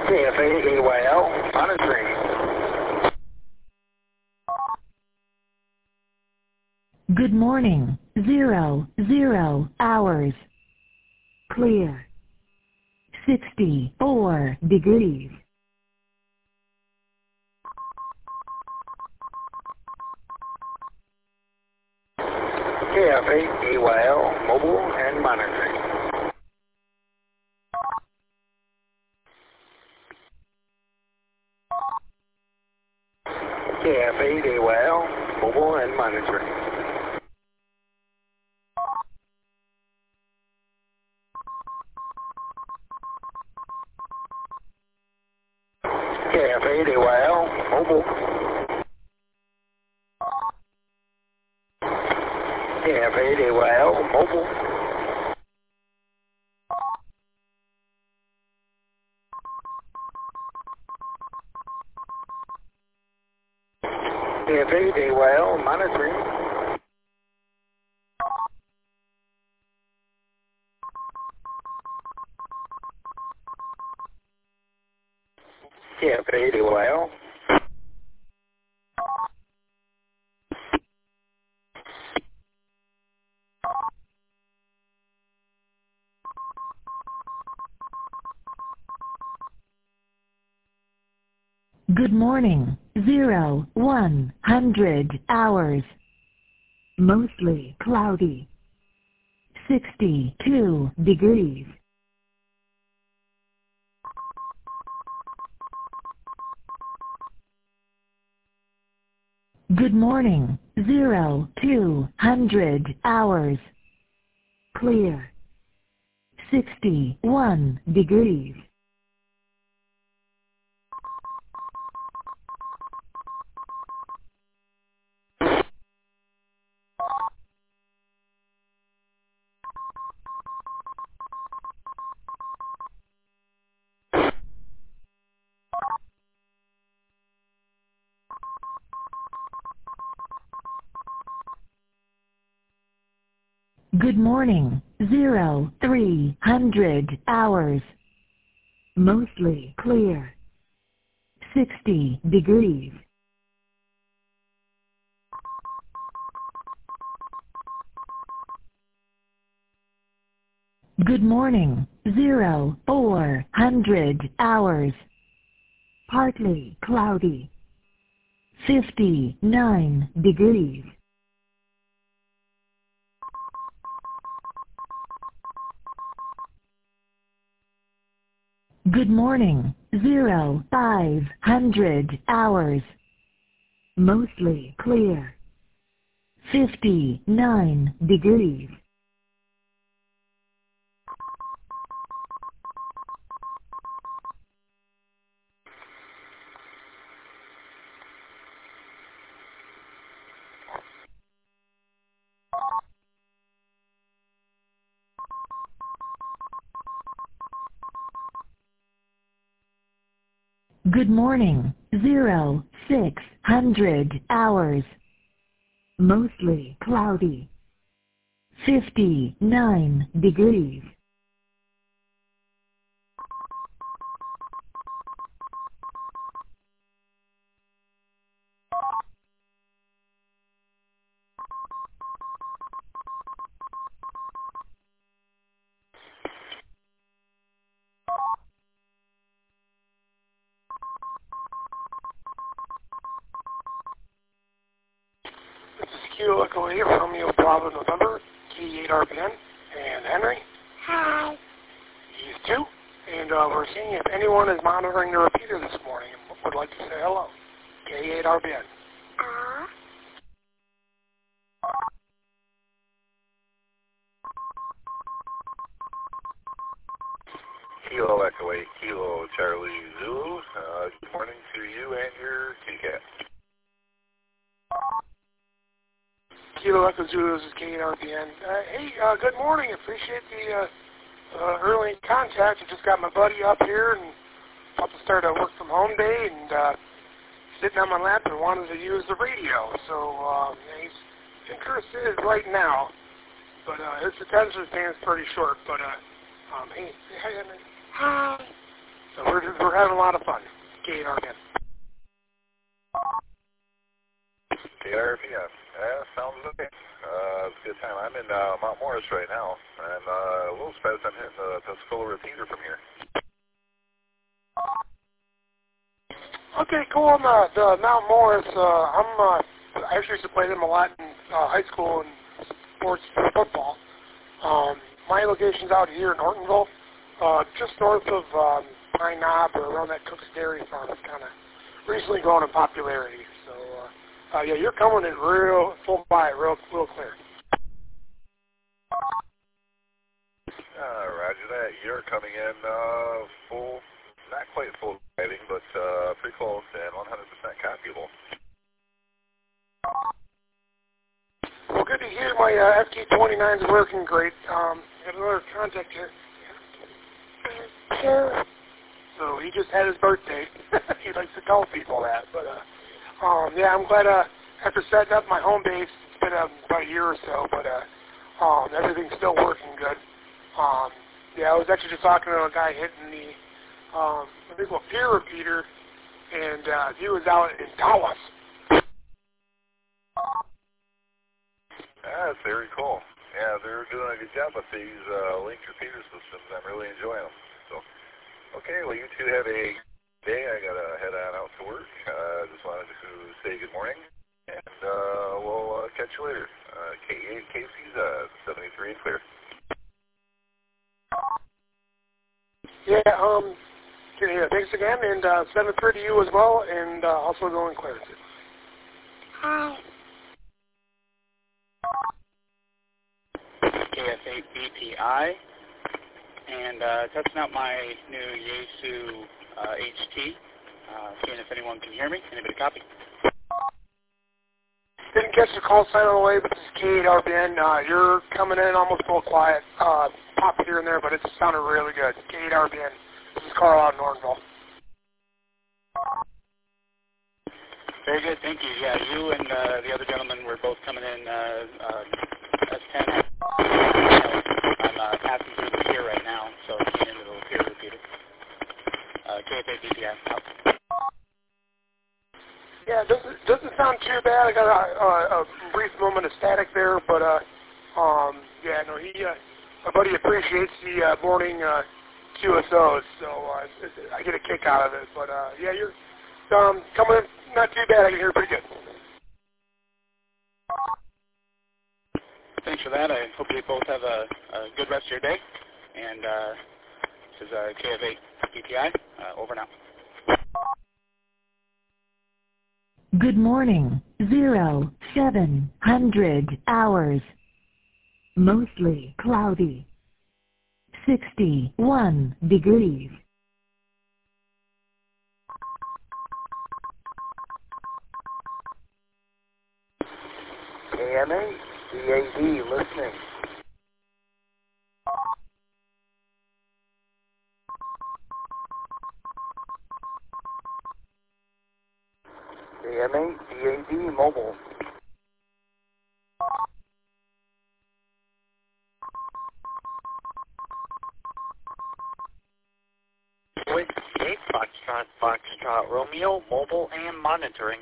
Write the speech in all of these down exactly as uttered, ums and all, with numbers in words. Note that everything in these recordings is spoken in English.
K F A A Y L, monitoring. Good morning. Zero, zero hours. Clear. sixty-four degrees. K F A A Y L, mobile and monitoring. K F A A Y L, mobile and monitoring. K F A A Y L, mobile. K F A A Y L, mobile. K F A A Y L, monitoring. K F A A Y L. Good morning. Zero, one hundred hours. Mostly cloudy. sixty-two degrees. Good morning. Zero, two hundred hours. Clear. sixty-one degrees. Good morning. Zero, three hundred hours. Mostly clear. sixty degrees. Good morning. Zero, four hundred hours. Partly cloudy. fifty-nine degrees. Good morning. Zero, five hundred hours. Mostly clear. fifty-nine degrees. Good morning. Zero, six hundred hours. Mostly cloudy. fifty-nine degrees. This is Kilo Echo eight from Romeo Bravo November, K eight R B N, and Henry. Hi. He's two, and uh, we're seeing if anyone is monitoring the repeater this morning and would like to say hello. K eight R B N. Uh. Kilo Echo eight, Kilo Charlie Zulu. Uh, good morning to you and your kitty cat. Kilo Echo Zulu, this is K eight R B N. Uh, hey, uh, good morning. Appreciate the uh, uh, early contact. I just got my buddy up here and about to start a work from home day, and uh, sitting on my lap and wanted to use the radio. So um, he's interested right now, but uh, his attention span is pretty short. But uh, um, hey, hey, Henry. Hi. So we're we're having a lot of fun. K R P N. K R P N. Yeah, sounds okay. Uh, it's a good time. I'm in uh, Mount Morris right now, and uh, a little surprised I'm hitting the Pensacola repeater from here. Okay, cool. On the, the Mount Morris, uh, I'm uh, I actually used to play them a lot in uh, high school and sports football. Um, my location's out here in Ortonville, uh, just north of um, Pine Knob or around that Cook's Dairy Farm. It's kind of recently grown in popularity. So, uh, uh, yeah, you're coming in real full by, real, real clear. Uh, roger that. You're coming in uh, full, not quite full driving, but uh, pretty close and one hundred percent copyable. Well, good to hear. My uh, F T twenty-nine is working great. Um, got another contact here. Sure. So he just had his birthday. He likes to tell people that. But, uh, um, yeah, I'm glad uh, after setting up my home base, it's been uh, about a year or so, but uh, um, everything's still working good. Um, yeah, I was actually just talking to a guy hitting the, um, I think, a peer repeater, and uh, he was out in Dallas. That's very cool. Yeah, they're doing a good job with these uh, linked repeater systems. I'm really enjoying them. So, okay, well, you two have a day. I got to head on out to work. I uh, just wanted to say good morning, and uh, we'll uh, catch you later. Uh, K eight K C's uh, seventy-three clear. Yeah, um, yeah, thanks again, and uh, seven thirty to you as well, and uh, also going clear. Hi. K F eight B P I, and uh, testing out my new Yaesu uh, H T, uh, seeing if anyone can hear me. Anybody copy? Didn't catch the call sign all the way, but this is K eight R B N. Uh, you're coming in almost full quiet. Uh, pop here and there, but it sounded really good. K eight R B N. This is Carl out in Ortonville. Very good, thank you. Yeah, you and uh, the other gentleman were both coming in uh, uh, S ten. I'm uh, passing through the pier right now, so getting into the pier repeater. Uh, K F eight B P I, out. Yeah, it doesn't, doesn't sound too bad. I got a, a, a brief moment of static there, but uh, um, yeah, no, he, uh, my buddy appreciates the uh, morning uh, Q S Os, so uh, it's, it's, I get a kick out of it. But uh, yeah, you're um, coming in not too bad. I can hear pretty good. Thanks for that. I hope you both have a, a good rest of your day. And uh, this is uh, K F eight B P I, uh, over now. Good morning, zero, seven hundred hours. Mostly cloudy. sixty-one degrees. K M eight, D A D, listening. K M eight, D A D, mobile. With eight Foxtrot, Foxtrot, Romeo, mobile and monitoring.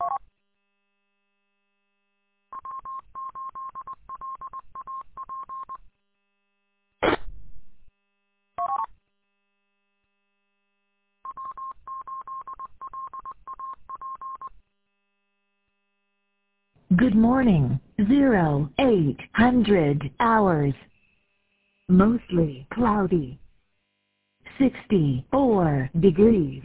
Good morning, zero, eight hundred hours. Mostly cloudy. sixty-four degrees.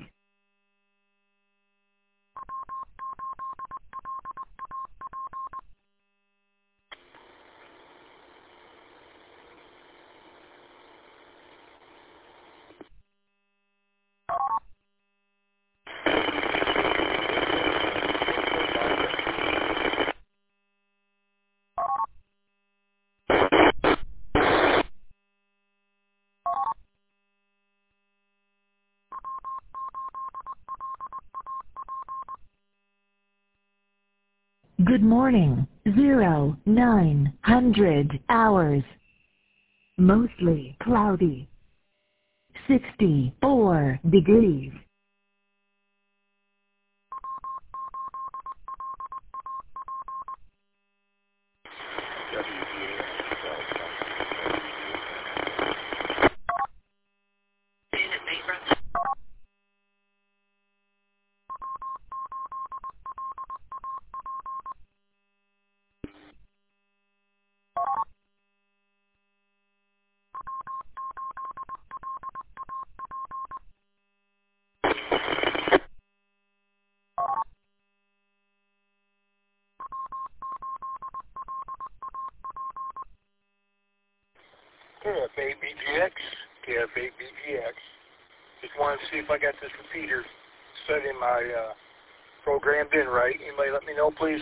Good morning, zero, nine hundred hours. Mostly cloudy. sixty-four degrees. F eight B G X. Just wanted to see if I got this repeater set in my uh, programmed in right. Anybody let me know, please?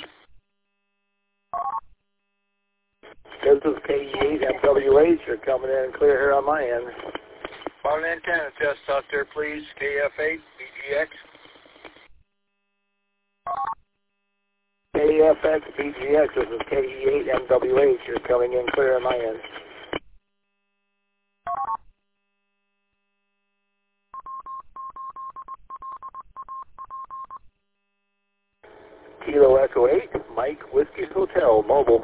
This is K E eight M W H. You're coming in clear here on my end. About an antenna test out there, please. K F eight B G X. K F X B G X. This is K E eight M W H. You're coming in clear on my end. Kilo Echo eight, Mike Whiskey Hotel, mobile.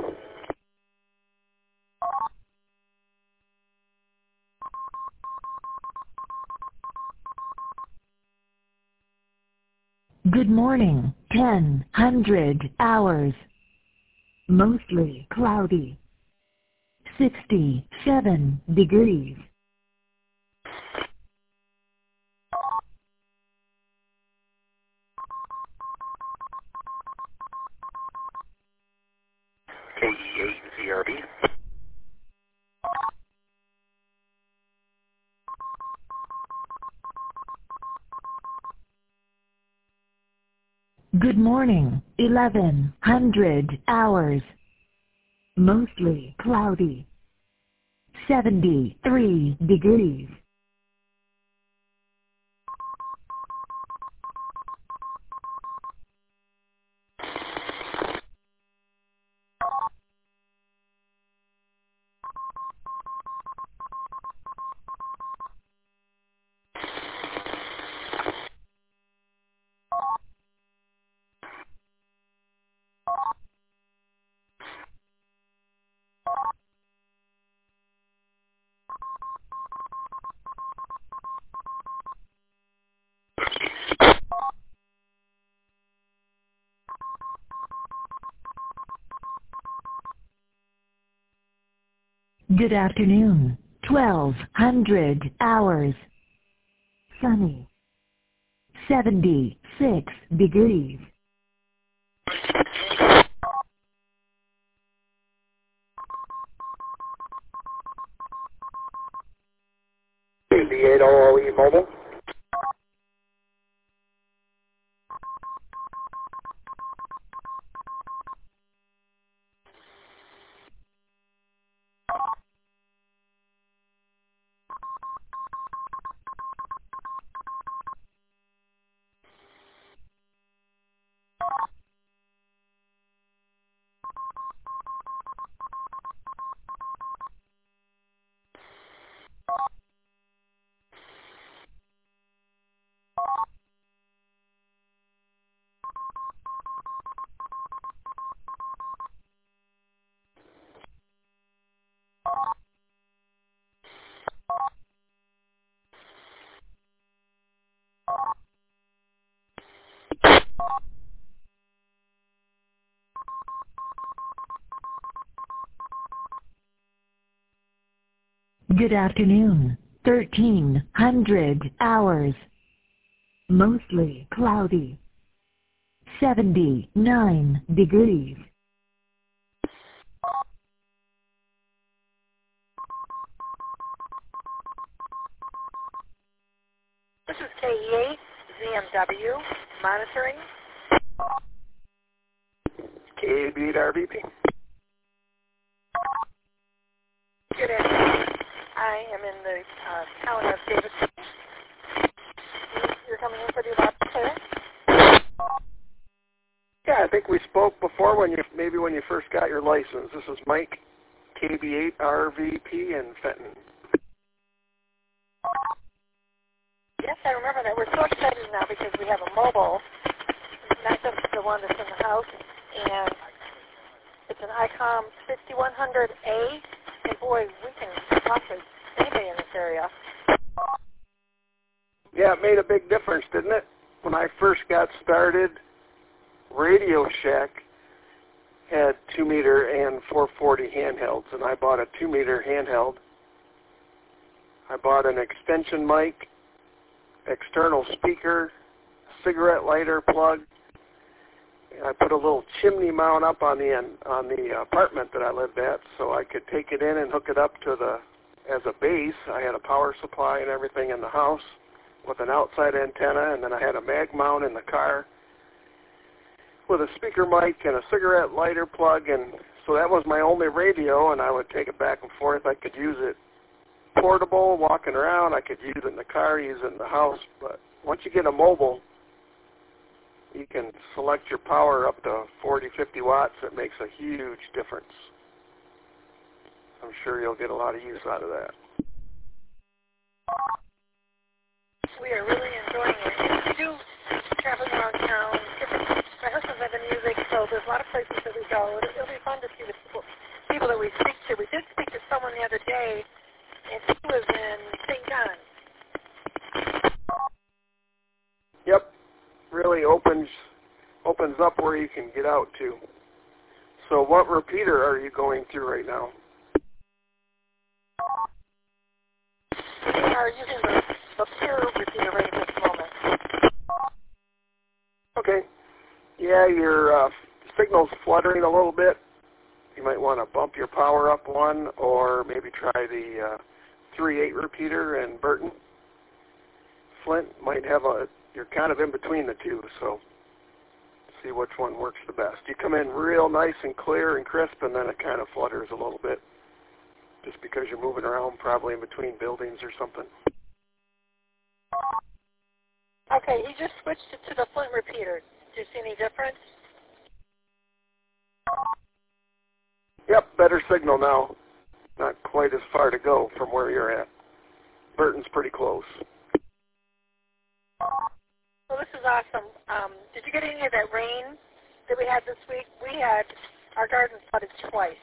Good morning, ten hundred hours. Mostly cloudy. sixty-seven degrees. K E eight Z R B. Good morning, eleven hundred hours. Mostly cloudy. seventy-three degrees. Good afternoon, twelve hundred hours. Sunny. seventy-six degrees. K B eight O O E mobile. Good afternoon, thirteen hundred hours. Mostly cloudy. seventy-nine degrees. This is K E eight Z M W, monitoring. K E eight R V P. Good afternoon. I am in the uh, town of Davidson. You're coming in for the about clear? Yeah, I think we spoke before when you maybe when you first got your license. This is Mike, K B eight R V P in Fenton. Yes, I remember that. We're so excited now because we have a mobile, not just the one that's in the house, and it's an ICOM fifty-one hundred A, and boy, we can talk to anybody in this area. Yeah, it made a big difference, didn't it? When I first got started, Radio Shack had two meter and four forty handhelds, and I bought a two meter handheld. I bought an extension mic, external speaker, cigarette lighter plug. And I put a little chimney mount up on the end, on the apartment that I lived at, so I could take it in and hook it up to the as a base, I had a power supply and everything in the house with an outside antenna, and then I had a mag mount in the car with a speaker mic and a cigarette lighter plug, and so that was my only radio, and I would take it back and forth. I could use it portable, walking around. I could use it in the car, use it in the house, but once you get a mobile, you can select your power up to forty, fifty watts. It makes a huge difference. I'm sure you'll get a lot of use out of that. We are really enjoying it. And we do traveling around town. Different, my husband's into music, so there's a lot of places that we go. It'll, it'll be fun to see the people, people that we speak to. We did speak to someone the other day, and he was in Saint John. Yep. Really opens opens up where you can get out to. So what repeater are you going through right now? We are using the, the pure repeater right at this moment. Okay. Yeah, your uh, signal's fluttering a little bit. You might want to bump your power up one, or maybe try the uh, three eight repeater in Burton. Flint might have a, you're kind of in between the two, so see which one works the best. You come in real nice and clear and crisp, and then it kind of flutters a little bit, just because you're moving around probably in between buildings or something. Okay, he just switched it to the Flint repeater. Do you see any difference? Yep, better signal now. Not quite as far to go from where you're at. Burton's pretty close. Well, this is awesome. Um, did you get any of that rain that we had this week? We had our garden flooded twice.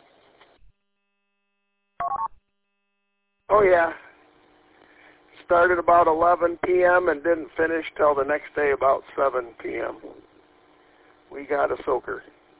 Oh, yeah. Started about eleven p.m. and didn't finish till the next day about seven p.m. We got a soaker.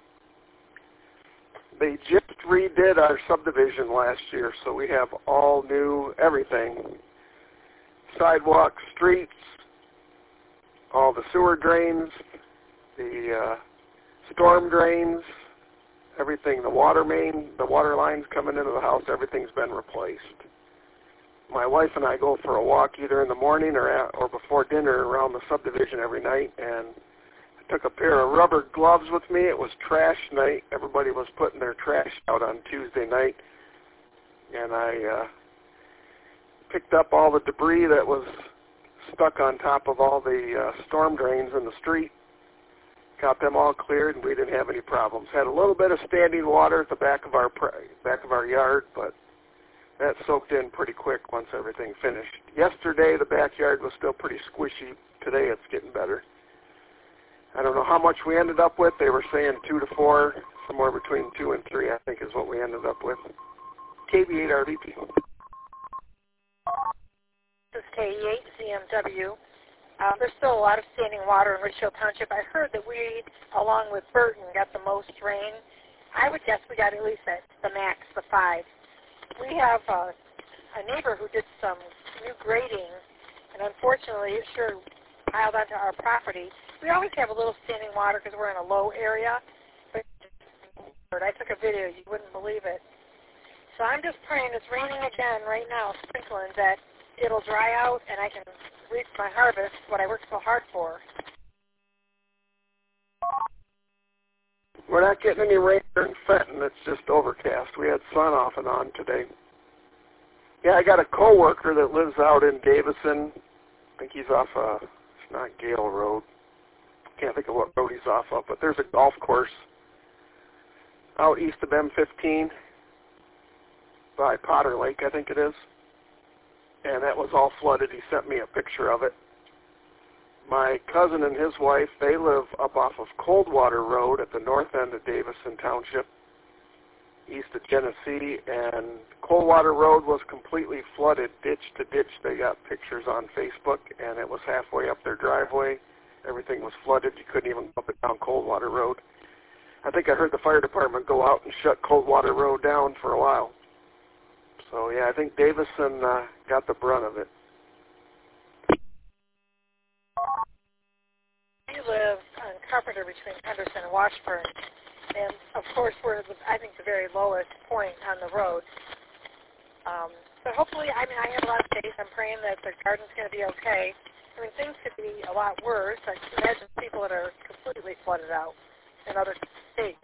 They just redid our subdivision last year, so we have all new everything. Sidewalks, streets, all the sewer drains, the uh, storm drains, everything, the water main, the water lines coming into the house, everything's been replaced. My wife and I go for a walk either in the morning or at, or before dinner around the subdivision every night, and I took a pair of rubber gloves with me. It was trash night. Everybody was putting their trash out on Tuesday night, and I uh, picked up all the debris that was stuck on top of all the uh, storm drains in the street, got them all cleared, and we didn't have any problems. Had a little bit of standing water at the back of our back of our yard, but that soaked in pretty quick once everything finished. Yesterday, the backyard was still pretty squishy. Today, it's getting better. I don't know how much we ended up with. They were saying two to four, somewhere between two and three, I think, is what we ended up with. K B eight R V P. This is K E eight C M W. Um, there's still a lot of standing water in Richfield Township. I heard that we, along with Burton, got the most rain. I would guess we got at least at the max, the five. We have uh, a neighbor who did some new grading, and unfortunately it sure piled onto our property. We always have a little standing water because we're in a low area, but I took a video. You wouldn't believe it. So I'm just praying, it's raining again right now, sprinkling, that it'll dry out and I can reap my harvest, what I worked so hard for. We're not getting any rain here in Fenton. It's just overcast. We had sun off and on today. Yeah, I got a coworker that lives out in Davison. I think he's off, uh, it's not Gale Road. Can't think of what road he's off of, but there's a golf course out east of M fifteen by Potter Lake, I think it is. And that was all flooded. He sent me a picture of it. My cousin and his wife, they live up off of Coldwater Road at the north end of Davison Township, east of Genesee, and Coldwater Road was completely flooded, ditch to ditch. They got pictures on Facebook, and it was halfway up their driveway. Everything was flooded. You couldn't even go up and down Coldwater Road. I think I heard the fire department go out and shut Coldwater Road down for a while. So, yeah, I think Davison uh, got the brunt of it. We live on Carpenter between Henderson and Washburn, and of course we're, the, I think, the very lowest point on the road. Um, But hopefully, I mean, I have a lot of faith. I'm praying that the garden's going to be okay. I mean, things could be a lot worse. I can imagine people that are completely flooded out in other states.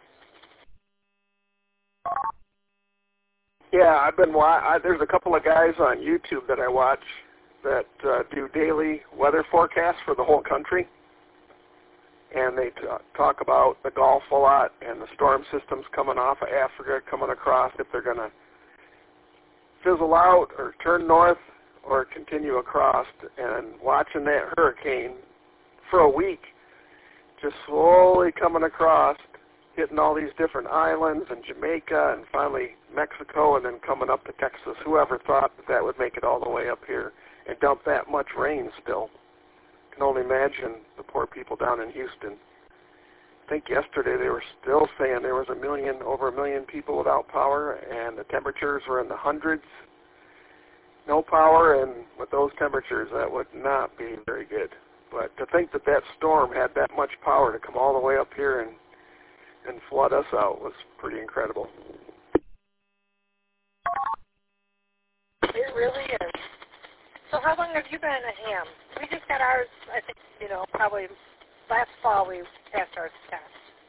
Yeah, I've been. Wa- I, there's a couple of guys on YouTube that I watch that uh, do daily weather forecasts for the whole country, and they t- talk about the Gulf a lot and the storm systems coming off of Africa, coming across, if they're going to fizzle out or turn north or continue across. And watching that hurricane for a week, just slowly coming across, hitting all these different islands and Jamaica and finally Mexico and then coming up to Texas. Whoever thought that that would make it all the way up here and dump that much rain still? Can only imagine the poor people down in Houston. I think yesterday they were still saying there was a million, over a million people without power, and the temperatures were in the hundreds. No power, and with those temperatures, that would not be very good. But to think that that storm had that much power to come all the way up here and and flood us out was pretty incredible. It really is. So how long have you been a ham? We just got ours, I think, you know, probably last fall we passed our test.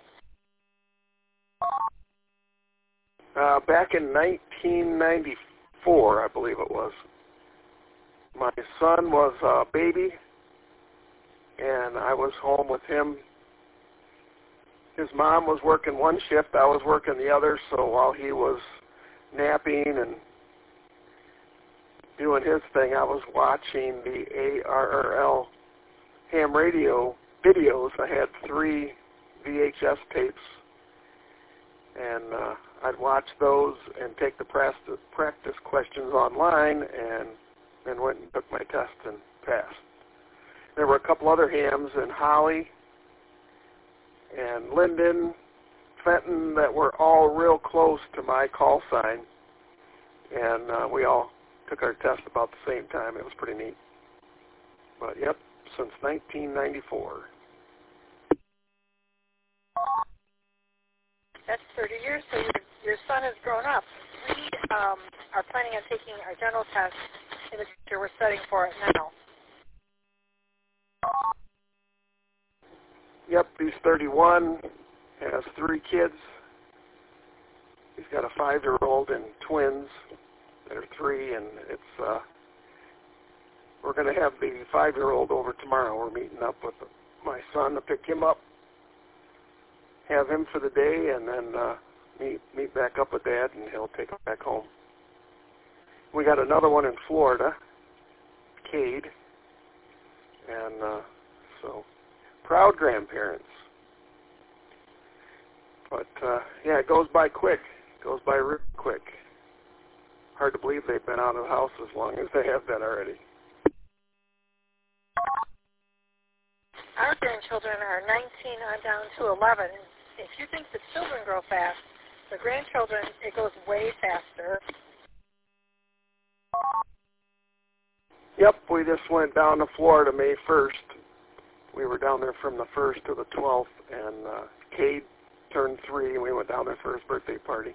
Uh, back in nineteen ninety-four, I believe it was. My son was a baby, and I was home with him. His mom was working one shift, I was working the other, so while he was napping and doing his thing, I was watching the A R R L ham radio videos. I had three V H S tapes, and uh, I'd watch those and take the practice, practice questions online, and then went and took my test and passed. There were a couple other hams in Holly and Linden, Fenton, that were all real close to my call sign, and uh, we all took our test about the same time. It was pretty neat. But yep, since nineteen ninety-four. That's thirty years, so your, your son has grown up. We um, are planning on taking our general test in the future. We're studying for it now. Yep, he's thirty-one, has three kids. He's got a five-year-old and twins that are three, and it's uh, we're going to have the five-year-old over tomorrow. We're meeting up with my son to pick him up, have him for the day, and then uh, meet meet back up with Dad, and he'll take him back home. We got another one in Florida, Cade, and uh, so proud grandparents. But uh, yeah, it goes by quick. It goes by real quick. Hard to believe they've been out of the house as long as they have been already. Our grandchildren are nineteen on down to eleven. If you think the children grow fast, the grandchildren, it goes way faster. Yep, we just went down to Florida May first. We were down there from the first to the twelfth, and uh, Cade turned three, and we went down there for his birthday party.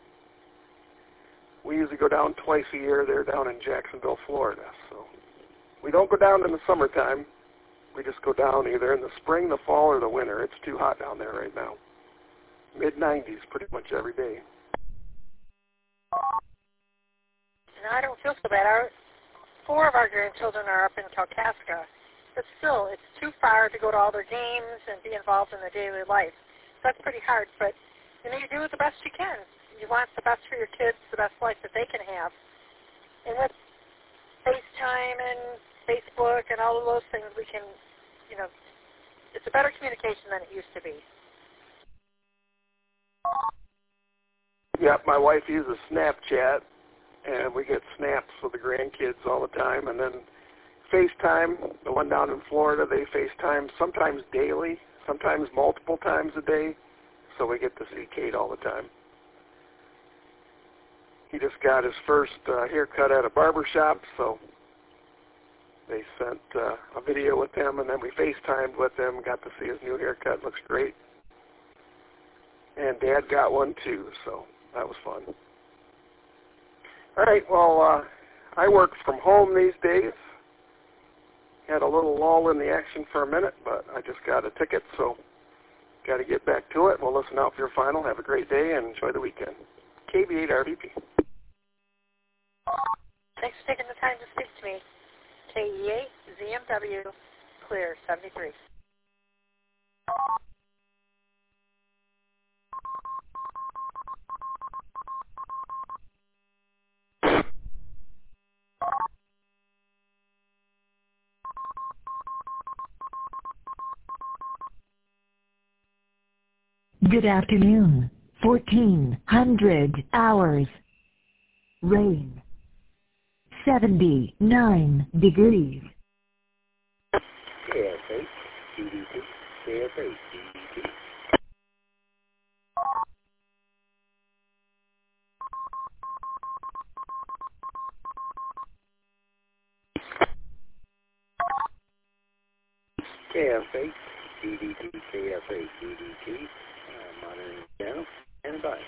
We usually go down twice a year. They're down in Jacksonville, Florida. So we don't go down in the summertime. We just go down either in the spring, the fall, or the winter. It's too hot down there right now. mid nineties pretty much every day. No, I don't feel so bad. Our, four of our grandchildren are up in Kalkaska. But still, it's too far to go to all their games and be involved in their daily life. So that's pretty hard. But, you know, you do the best you can. You want the best for your kids, the best life that they can have. And with FaceTime and Facebook and all of those things, we can, you know, it's a better communication than it used to be. Yeah, my wife uses Snapchat, and we get snaps of the grandkids all the time. And then FaceTime, the one down in Florida, they FaceTime sometimes daily, sometimes multiple times a day, so we get to see Cade all the time. He just got his first uh, haircut at a barber shop, so they sent uh, a video with him, and then we FaceTimed with him, got to see his new haircut. Looks great. And Dad got one too, so that was fun. All right, well, uh, I work from home these days. Had a little lull in the action for a minute, but I just got a ticket, so got to get back to it. We'll listen out for your final. Have a great day and enjoy the weekend. K B eight R D P. Thanks for taking the time to speak to me. K E eight Z M W, clear, seventy-three. Good afternoon. fourteen hundred hours. Rain. seventy-nine degrees. K S eight, D D T, K S eight, D D T. K S eight, D D T, K S eight, D D T, uh, monitoring channel, and bye.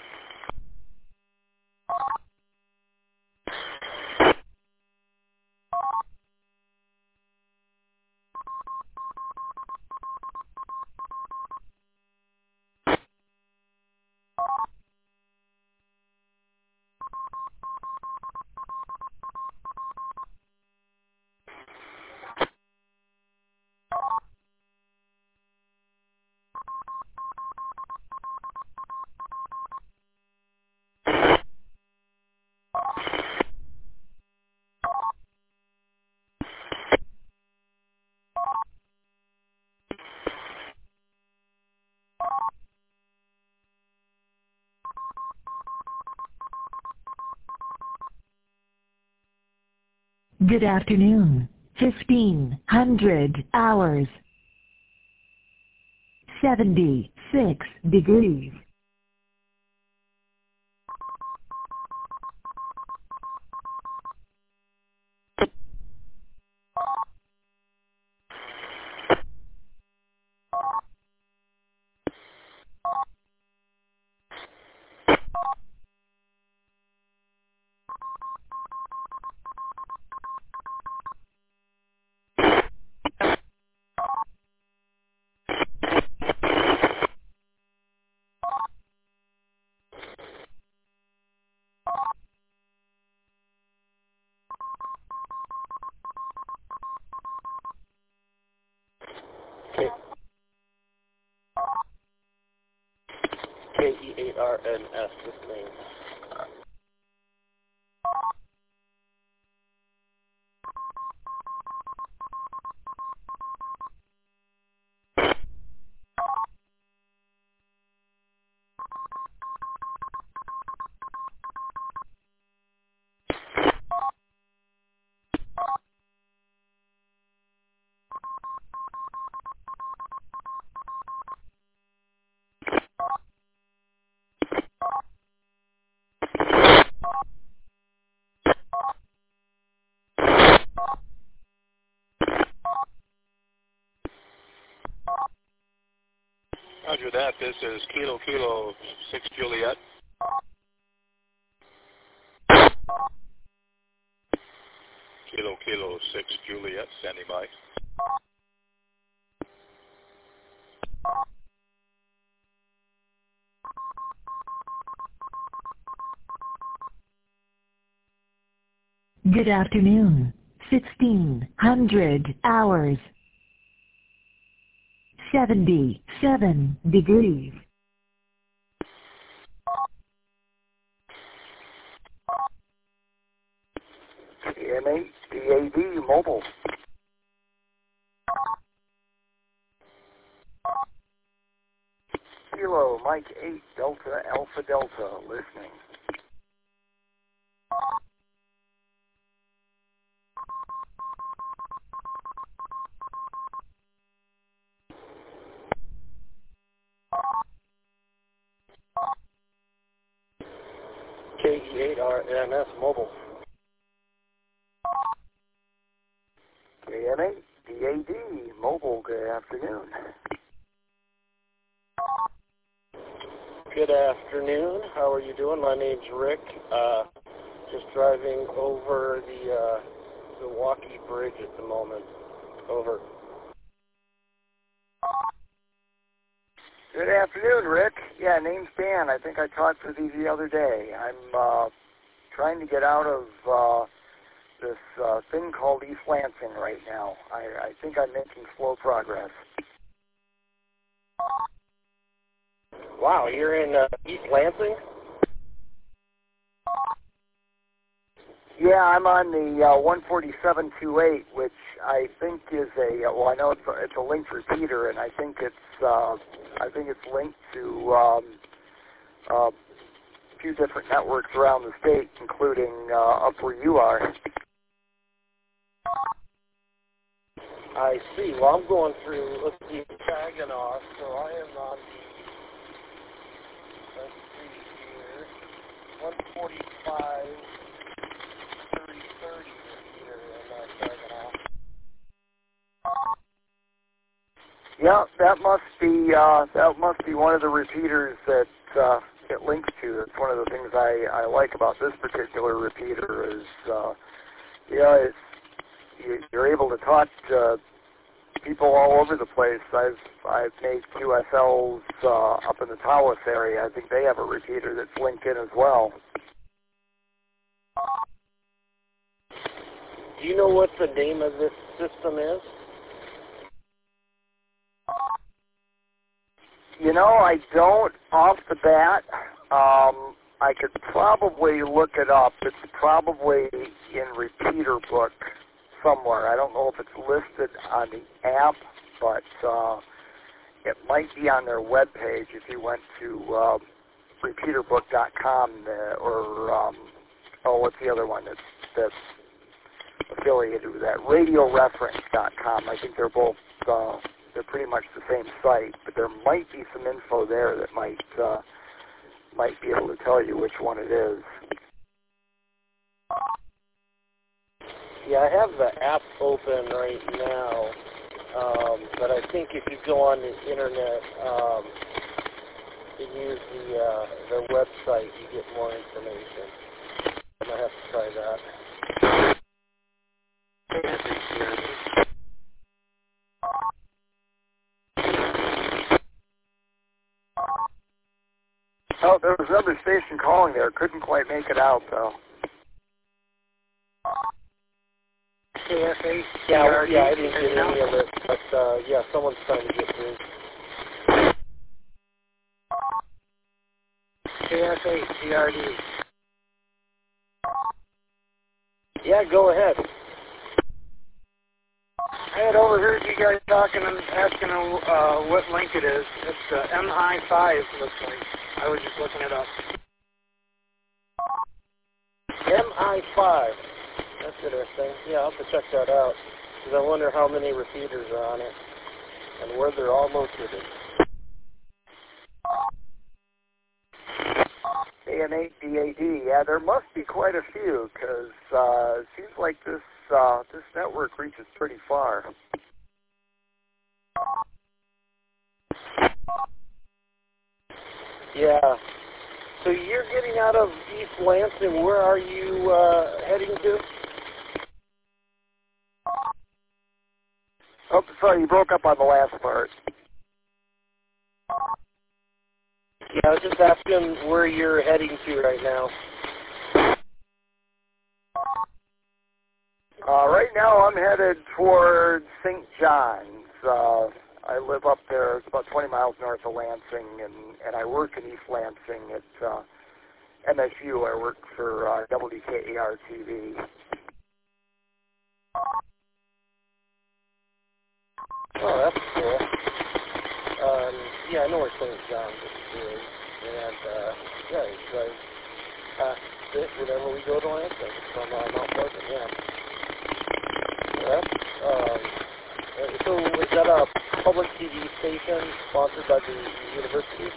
Good afternoon. fifteen hundred hours. seventy-six degrees. K E eight R N S listening. Roger that. This is Kilo Kilo six Juliet. Kilo Kilo six Juliet, standing by. Good afternoon. sixteen hundred hours. seventy-seven degrees. C M eight, D A D, mobile. Kilo, Mike eight, Delta, Alpha Delta, listening. K E eight R N S, mobile. K M eight, D A D, mobile, good afternoon. Good afternoon. How are you doing? My name's Rick. Uh, Just driving over the uh, Milwaukee Bridge at the moment. Over. Good afternoon, Rick. Yeah, name's Dan. I think I talked with you the other day. I'm uh, trying to get out of uh, this uh, thing called East Lansing right now. I, I think I'm making slow progress. Wow, you're in uh, East Lansing? Yeah, I'm on the uh, one forty-seven twenty-eight, which I think is a, well, I know it's a, it's a linked repeater, and I think it's, uh, I think it's linked to um, uh, a few different networks around the state, including uh, up where you are. I see. Well, I'm going through, let's see, Saginaw, so I am on the, let's see here, one forty-five, thirty, thirty here in uh, Saginaw. Yeah, that must be uh, that must be one of the repeaters that uh, it links to. That's one of the things I, I like about this particular repeater is, uh, you know, it's, you, you're able to talk to people all over the place. I've I've made Q S Ls uh, up in the Tawas area. I think they have a repeater that's linked in as well. Do you know what the name of this system is? You know, I don't off the bat. Um, I could probably look it up. It's probably in Repeater Book somewhere. I don't know if it's listed on the app, but uh, it might be on their webpage if you went to uh, repeater book dot com uh, or, um, oh, what's the other one that's, that's affiliated with that? radio reference dot com. I think they're both, uh, they're pretty much the same site, but there might be some info there that might, uh, might be able to tell you which one it is. Yeah, I have the app open right now, um, but I think if you go on the internet um, and use the uh, their website, you get more information. I might have to try that. Oh, there was another station calling there. Couldn't quite make it out, though. K F A, yeah, yeah, I didn't get any of it, but uh, yeah, someone's trying to get through. K F A C R D. Yeah, go ahead. I had overheard you guys talking and asking uh, what link it is. It's uh, M I five, looks like. I was just looking it up. M I five. That's interesting. Yeah, I'll have to check that out. Because I wonder how many repeaters are on it and where they're all located. A M eight D A D, yeah, there must be quite a few, because uh, it seems like this uh, this network reaches pretty far. Yeah. So you're getting out of East Lansing. Where are you uh, heading to? Oh, sorry, you broke up on the last part. Yeah, I was just asking where you're heading to right now. Uh, right now I'm headed toward Saint John's. Uh, I live up there. It's about twenty miles north of Lansing, and, and I work in East Lansing at uh, M S U. I work for uh, W K A R T V. Oh, that's cool. Um, yeah, I know where Saint John's is. And, uh, yeah, you guys pass it whenever we go to Lansing from uh, Mount Pleasant, yeah. Yeah, that's, um, so is that a public T V station sponsored by the university?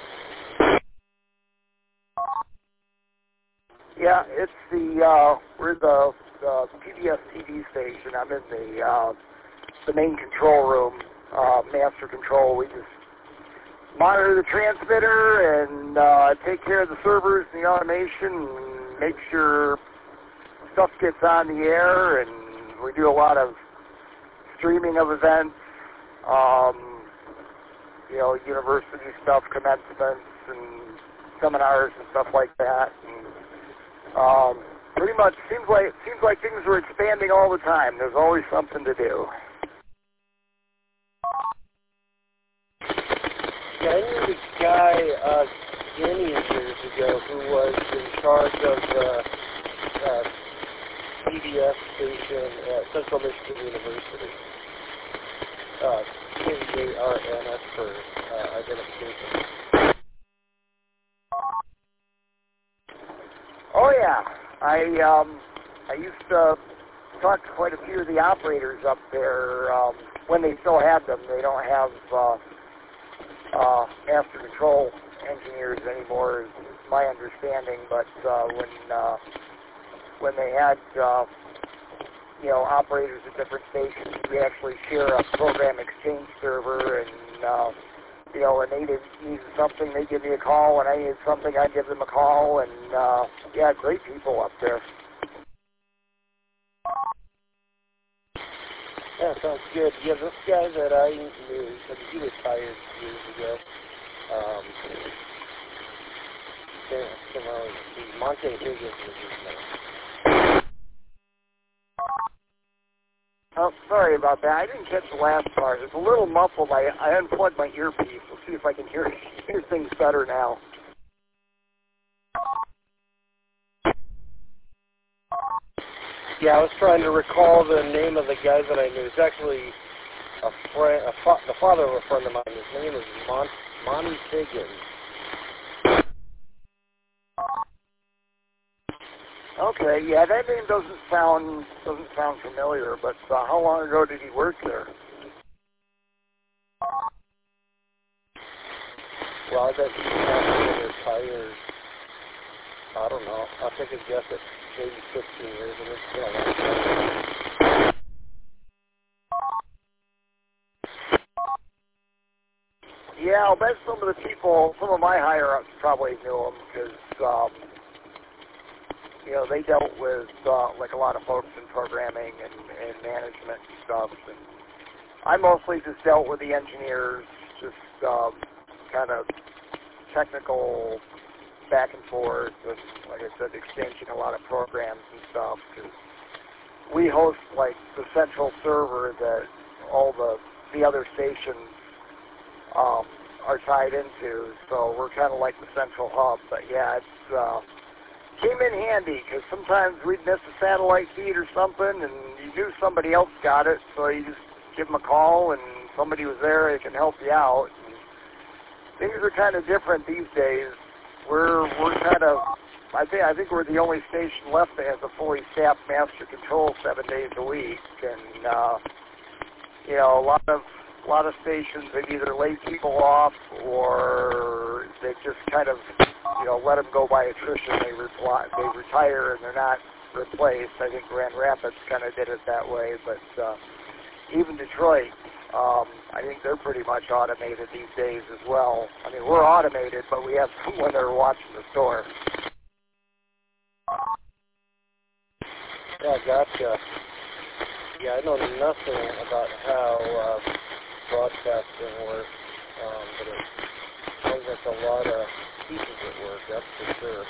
Yeah, it's the, uh, we're the, the P B S T V station. I'm in the, uh, the main control room, uh, master control. We just monitor the transmitter and uh, take care of the servers and the automation and make sure stuff gets on the air, and we do a lot of streaming of events, um, you know, university stuff, commencements, and seminars and stuff like that. And, um, pretty much seems like seems like things are expanding all the time. There's always something to do. Yeah, I knew the guy uh, many years ago who was in charge of the uh, P B S station at Central Michigan University. Uh, K A R N S for uh, identification. Oh yeah, I um, I used to talk to quite a few of the operators up there um, when they still had them. They don't have uh, uh, master control engineers anymore, is my understanding. But uh, when uh, when they had uh, you know operators at different stations, we actually share a program exchange server, and uh, you know when they needed, needed something, they give me a call. When I needed something, I give them a call, and uh, yeah, great people up there. Yeah, sounds good. Yeah, this guy that I knew, he retired years ago. Um, somehow, Monte Higgins was his name. Oh, sorry about that. I didn't catch the last part. It's a little muffled. I, I unplugged my earpiece. We'll see if I can hear, hear things better now. Yeah, I was trying to recall the name of the guy that I knew. It's actually a friend, a fa the father of a friend of mine. His name is Mon Monty Higgins. Okay, yeah, that name doesn't sound doesn't sound familiar. But uh, how long ago did he work there? Well, I bet he's probably retired. I don't know. I'll take a guess at maybe fifteen years, and it's been a long time. Yeah, I'll bet some of the people, some of my higher-ups probably knew him because, um, you know, they dealt with, uh, like, a lot of folks in programming and, and management and stuff. And I mostly just dealt with the engineers, just um, kind of technical back and forth, and like I said, exchanging a lot of programs and stuff, because we host like the central server that all the the other stations um, are tied into, so we're kind of like the central hub. But yeah, it's uh, came in handy because sometimes we'd miss a satellite feed or something, and you knew somebody else got it, so you just give them a call, and somebody was there, they can help you out. And things are kind of different these days. We're we're kind of I think I think we're the only station left that has a fully staffed master control seven days a week, and uh, you know a lot of a lot of stations they've either laid people off or they just kind of you know let them go by attrition. They reply, they retire and they're not replaced. I think Grand Rapids kind of did it that way, but uh, even Detroit. Um, I think they're pretty much automated these days as well. I mean, we're automated, but we have someone there watching the store. Yeah, gotcha. Yeah, I know nothing about how uh, broadcasting works, um, but it sounds like a lot of pieces at work, that's for sure.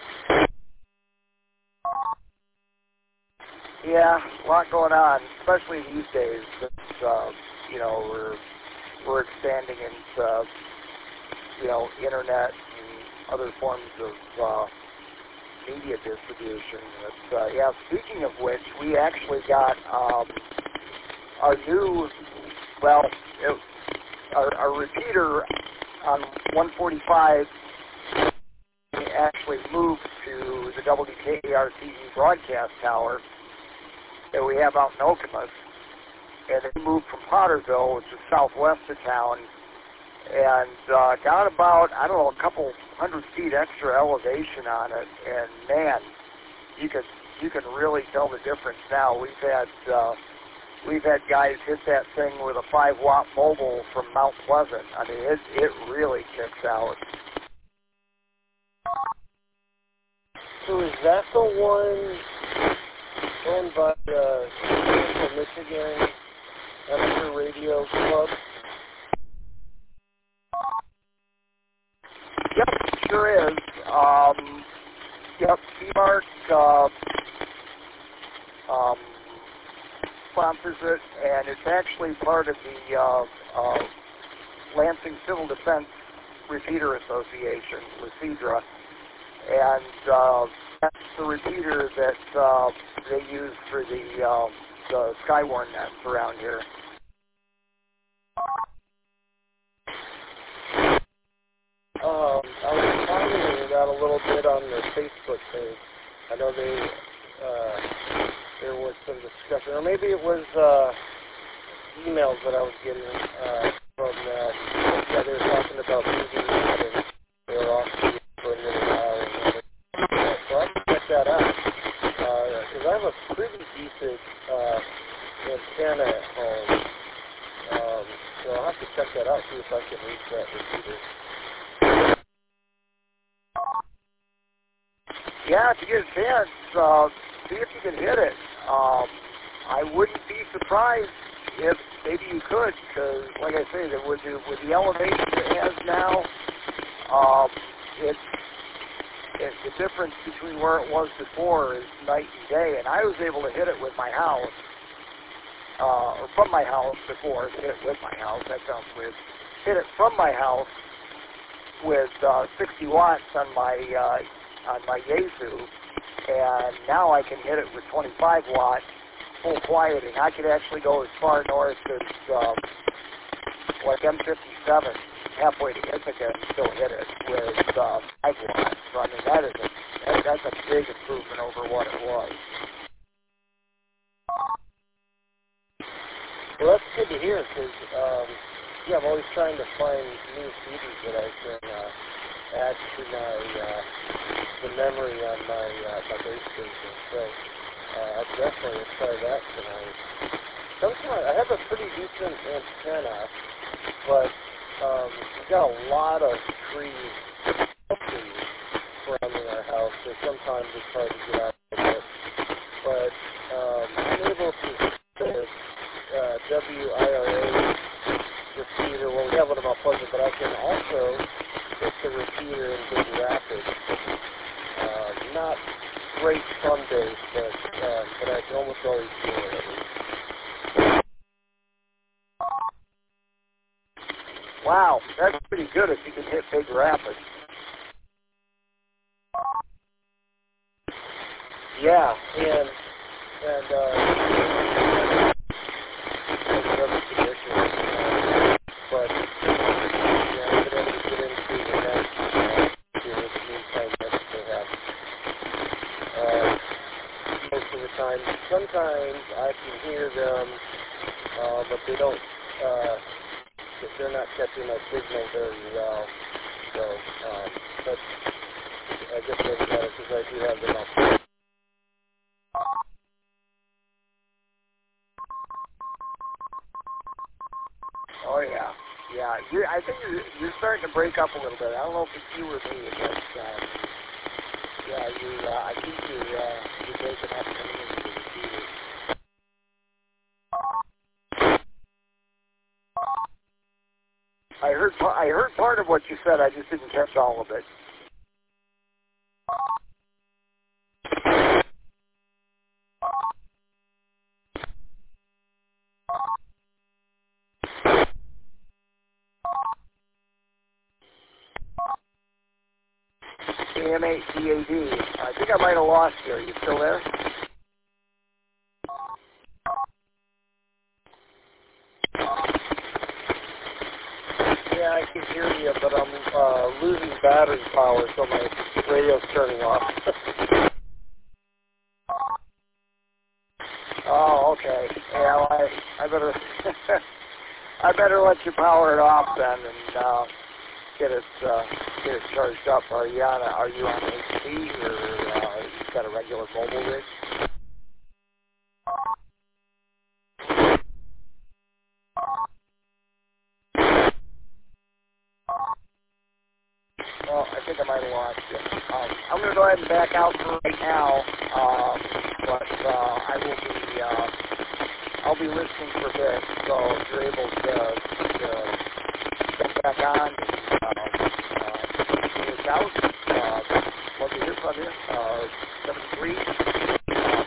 Yeah, a lot going on, especially these days. It's, uh, you know, we're we're expanding into, you know, internet and other forms of uh, media distribution. But, uh, yeah, speaking of which, we actually got um, our new, well, it, our, our repeater on one forty-five actually moved to the W K A R T E broadcast tower that we have out in Okemos. And they moved from Potterville, which is southwest of town, and uh, got about, I don't know, a couple hundred feet extra elevation on it. And man, you can you can really tell the difference now. We've had uh, we've had guys hit that thing with a five watt mobile from Mount Pleasant. I mean, it it really kicks out. So is that the one owned by uh, Central Michigan Amateur Radio Club. Yep, sure is. Um, yep, C-Mark uh, um, sponsors it, and it's actually part of the uh, uh, Lansing Civil Defense Repeater Association, LaCedra, and uh, that's the repeater that uh, they use for the, uh, the Skywarn nets around here. Um, I was commenting about a little bit on their Facebook page. I know they, uh, there was some discussion, or maybe it was uh, emails that I was getting uh, from that. Yeah, they were talking about moving that, and they were off for a little while. And uh, so I can check that out, because uh, I have a pretty decent uh, antenna at home. Um, so I'll have to check that out, see if I can reach that repeater. Yeah, if you get a chance, uh, see if you can hit it. Um, I wouldn't be surprised if maybe you could, because, like I say, that with the, with the elevation it has now, um, it's, it, the difference between where it was before is night and day. And I was able to hit it with my house, uh, or from my house before. Hit it with my house. That sounds weird. Hit it from my house with uh, sixty watts on my uh, on my Yaesu, and now I can hit it with twenty-five watt full quieting. I could actually go as far north as um, like M fifty-seven, halfway to Ithaca, and still hit it with uh, five watts. So I mean, that is a that, that's a big improvement over what it was. Well, that's good to hear, because um, yeah, I'm always trying to find new feeders that I can uh, add to my uh, the memory on my uh, my base station. So uh, I definitely will try that tonight. Sometimes I have a pretty decent antenna, but um, we've got a lot of trees, trees surrounding our house, so sometimes it's hard to get out of it. But um, I'm able to hit uh, W I R A repeater. Well, we have one of Mount Pleasant, but I can also hit the repeater in Big Rapids. Uh, not great some days, but uh, but I can almost always do it at least. Wow, that's pretty good if you can hit Big Rapids. Yeah, and and uh, another condition, uh, but yeah, I'm going to get into the next uh, here in the meantime that they have. Uh, most of the time, sometimes I can hear them, uh, but they don't. Uh, they're not catching my signal very well. So, um, but I guess that's better because I do have them up. Oh yeah, yeah. You're, I think you're, you're starting to break up a little bit. I don't know if it's you or me, but uh, yeah, you. Uh, I think you're uh, you're breaking up into the repeater. I heard I heard part of what you said. I just didn't catch all of it. A M eight D A D. I think I might have lost you. Are you still there? Yeah, I can hear you, but I'm uh, losing battery power, so my radio's turning off. Oh, okay. Yeah, well, I I better I better let you power it off then and uh, get it uh, get it charged up. Are you on a, Are you on H P or uh, you got a regular mobile rig? Well, I think I might have lost you. Um, I'm going to go ahead and back out for right now. Um, but uh, I will be, uh, I'll be listening for bits, so if you're able to, to come back on and uh, uh, see us out, uh, love to hear from you. Uh, seven three, uh,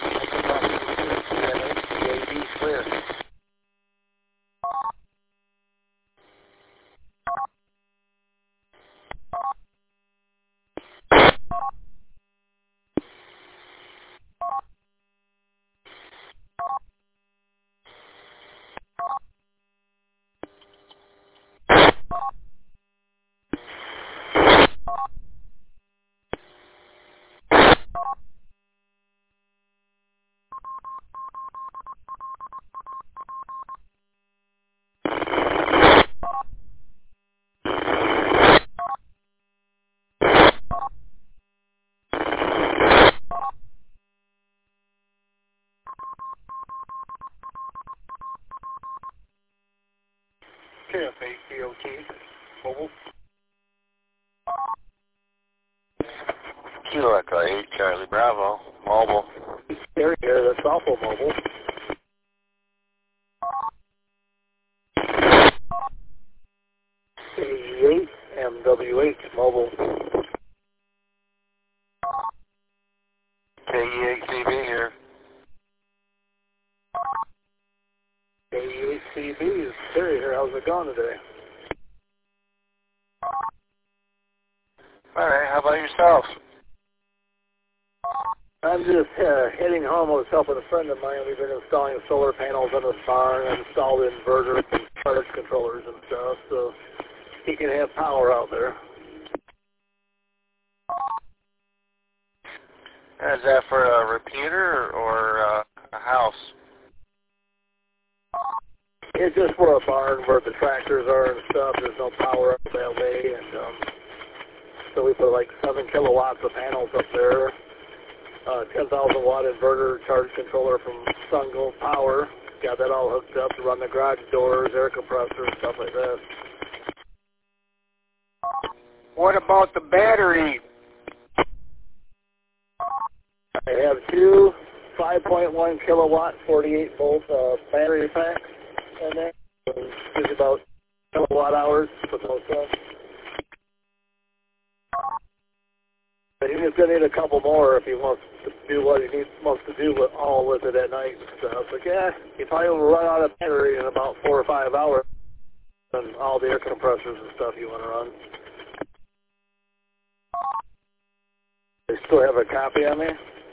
C A B clear. K F eight B O T, mobile. Kilo Echo eight, Charlie Bravo, mobile. There here, that's also mobile. K E eight, M W H, mobile. K E eight C B here. K E eight C B is Terry here. How's it going today? All right, how about yourself? I'm just uh, heading home. I was helping a friend of mine. We've been installing solar panels on the barn and installed inverters and charge controllers and stuff, so he can have power out there. Is that for a repeater or uh, a house? It's just for a barn where the tractors are and stuff. There's no power up that way, and um, so we put like seven kilowatts of panels up there. Uh, ten thousand watt inverter charge controller from Sungo Power. Got that all hooked up to run the garage doors, air compressor, and stuff like that. What about the battery? I have two five point one kilowatt, forty-eight volt uh, battery packs in there. It's about kilowatt hours with no sun. But he's going to need a couple more if he wants to do what he needs, wants to do with all with it at night and stuff. But yeah, he probably will run out of battery in about four or five hours and all the air compressors and stuff you want to run. They still have a copy on me?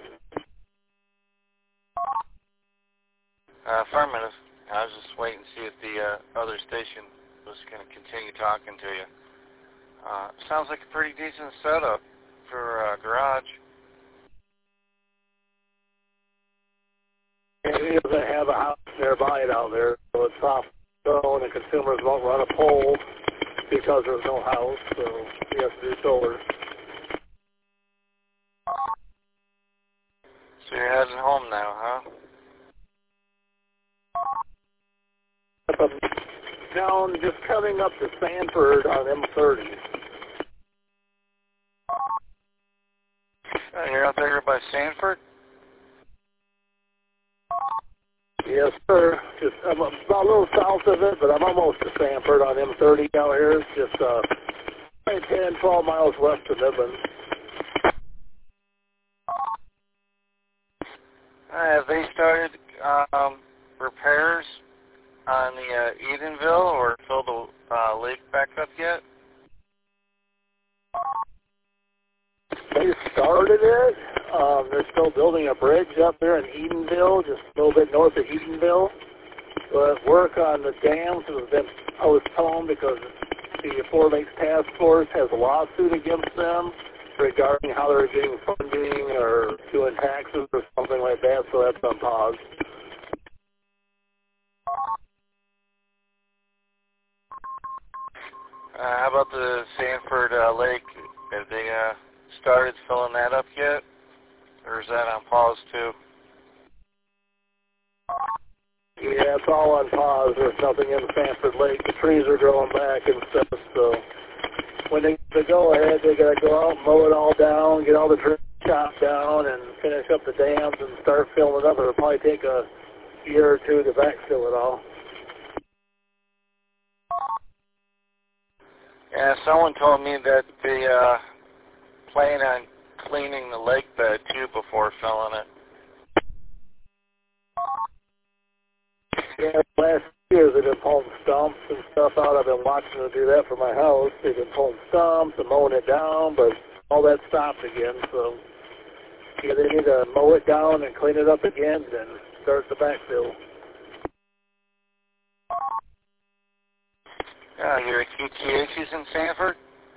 Uh, affirmative. I was just waiting to see if the uh, other station was going to continue talking to you. Uh, sounds like a pretty decent setup for a uh, garage. And he doesn't have a house nearby out there, so it's soft stone, and consumers won't run a pole because there's no house, so he has to do solar. So you're heading home now, huh? Up down, just coming up to Sanford on M thirty. Uh, you're out there by Sanford? Yes, sir. Just I'm about a little south of it, but I'm almost to Sanford on M thirty out here. It's just uh, ten, twelve miles west of Midland. Uh, have they started um, repairs on the uh, Edenville or filled the uh, lake back up yet? They started it. Um, they're still building a bridge up there in Edenville, just a little bit north of Edenville. But work on the dams has been postponed because the Four Lakes Task Force has a lawsuit against them regarding how they're getting funding or doing taxes or something like that, so that's on pause. Uh, how about the Sanford uh, Lake? Have they uh, started filling that up yet? Or is that on pause too? Yeah, it's all on pause. There's nothing in Sanford Lake. The trees are growing back and stuff, so when they, they go ahead, they got to go out, mow it all down, get all the trees chop down and finish up the dams and start filling it up. It'll probably take a year or two to backfill it all. Yeah, someone told me that they uh, plan on cleaning the lake bed too before filling it. Yeah, last year they've been pulling stumps and stuff out. I've been watching them do that for my house. They've been pulling stumps and mowing it down, but all that stopped again. So yeah, they need to mow it down and clean it up again and start the backfill. Uh, you're at Q T H's in Sanford?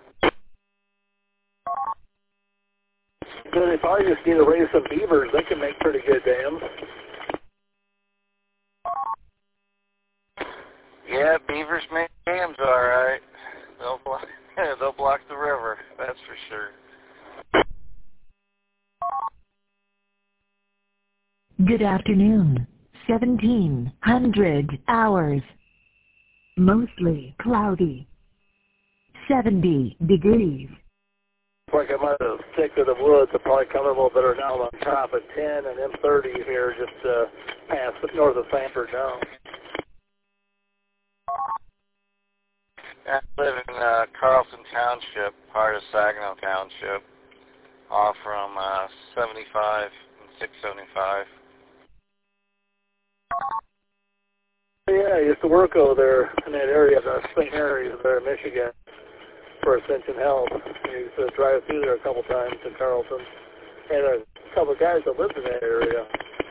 So they probably just need to raise some beavers. They can make pretty good dams. Yeah, beavers make dams, all right. They'll block, they'll block the river, that's for sure. Good afternoon. seventeen hundred hours. Mostly cloudy. seventy degrees. Like I might have stick to the woods. I'll probably come a little better now. I'm on top of ten and M thirty here, just uh, past north of Sanford now. I live in uh, Carlson Township, part of Saginaw Township, off from uh, seventy-five and six seventy-five. Yeah, I used to work over there in that area, the Saint Mary's there in Michigan for Ascension Health. I used to drive through there a couple times in Carlson. Had a couple of guys that lived in that area.